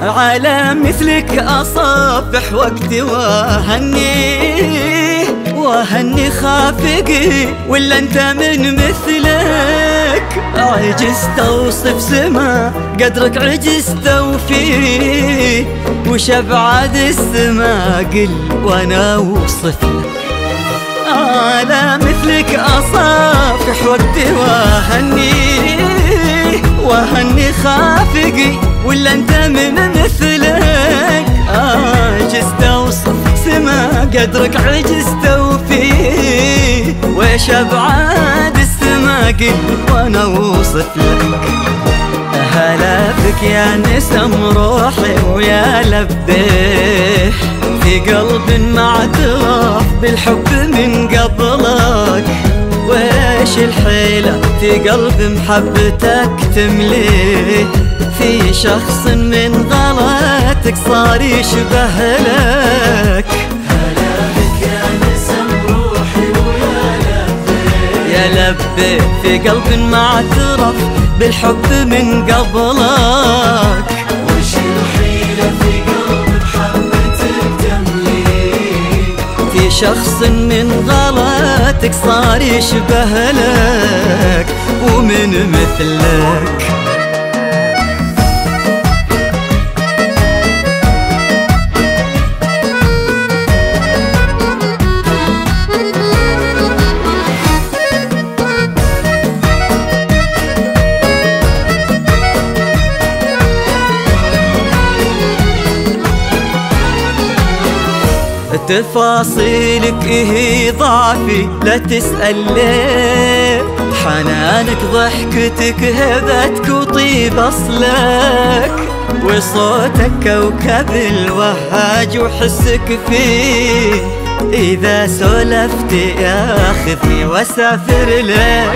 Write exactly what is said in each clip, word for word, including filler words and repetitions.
على مثلك أصافح وقتي وأهني وأهني خافقي، ولا أنت من مثلك عجزت أوصف سما قدرك عجزت أوفيه، وش أبعد السما قل وأنا أوصف لك. على مثلك أصافح وقتي وأهني وأهني خافقي، ولا أنت من مثلك عجزت أوصف سما قدرك عجزت أوفيه، ويش أبعاد السما قل وأنا أوصف لك. هلا بك يا نسم روحي ويا لبيه، في قلب ما اعترف بالحب من قبلك، ويش الحيلة في قلب محبتك تمليه، في شخص من غلاتك صار يشبه لك. هلا بك يا نسم روحي ويا لبيه، يا لبيه في قلب ما اعترف بالحب من قبلك، وش الحيلة في قلب محبتك تمليه، في شخص من غلاتك صار يشبه لك ومن مثلك. تفاصيلك هي ضعفي لا تسأل ليه، حنانك ضحكتك هبتك وطيب أصلك، وصوتك كوكب الوهاج وحسك فيه، إذا سولفت ياخذني واسافر لك.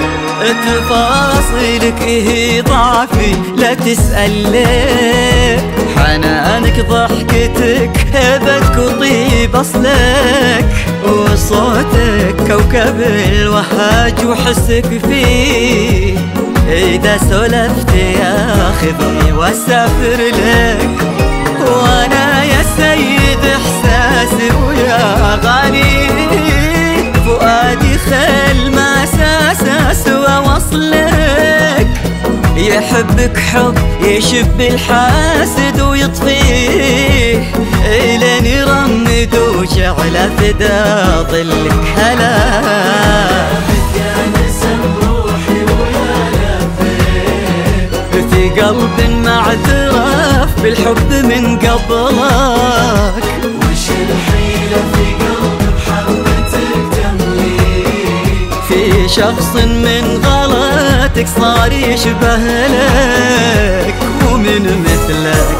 تفاصيلك هي ضعفي لا تسأل ليه، حنانك ضحكتك هبتك وطيب أصلك، وصوتك كوكب الوهاج وحسك فيه، إذا سولفت ياخذني واسافر لك. وانا يا سيد احساسي ويا غالي فؤادي خل ما ساسا سوى وصلك، يحبك حب يشب الحاسد ويطفيه، إلين يرمد وشعله فدا ظلك. هلا يا نسم روحي ويا لبيه، في قلب ما اعترف بالحب من قبلك، وش الحيلة في قلب محبتك تمليه، في شخص من غلاتك صار يشبه لك ومن مثلك.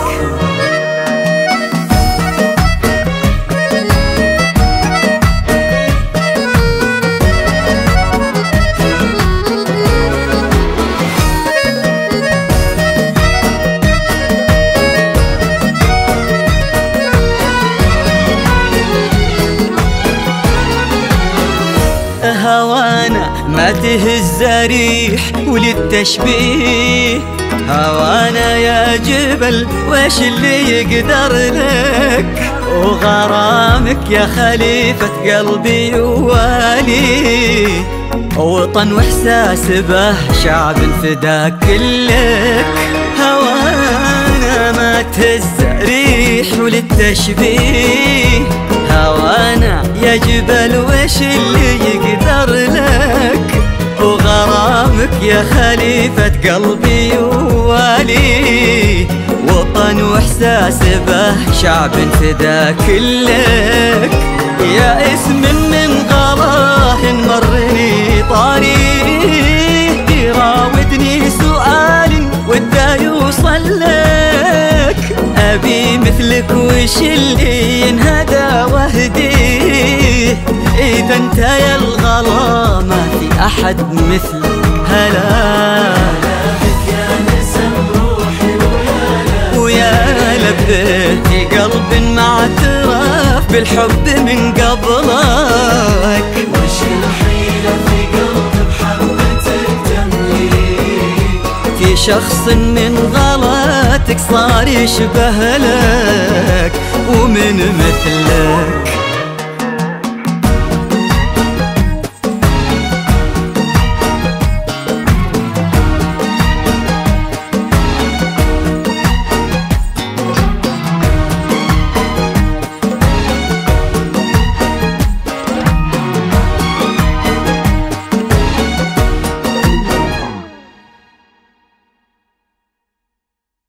هوانا ما تهز ريح وللتشبيه، هوانا يا جبل وش اللي يقدر لك، وغرامك يا خليفة قلبي يوالي، وطن واحساس به شعب فداك كلك. هوانا ما تهز ريح وللتشبيه، هوانا يا جبل وش اللي يقدر لك، وغرامك يا خليفة قلبي يوالي، وطن واحساس به شعب فدا كلك. يا اسم من غراه مرني طريق، يراودني سؤال ودا يوصل لك، أبي مثلك وش اللي ينهدى وهديه، إذا انت يا الغلا ما في أحد مثلك. هلا بك يا نسم روحي ويا لبيه، في قلب ما اعترف بالحب من قبلك، وش الحيلة في قلب محبتك تمليه، في شخص من غلط صفاتك صار يشبه لك ومن مثلك.